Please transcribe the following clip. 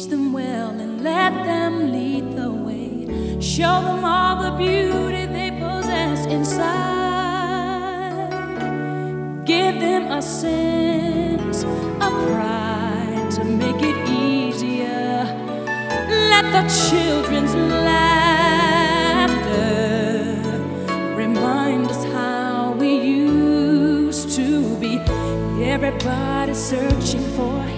them well and let them lead the way. Show them all the beauty they possess inside. Give them a sense of pride to make it easier. Let the children's laughter remind us how we used to be. Everybody searching for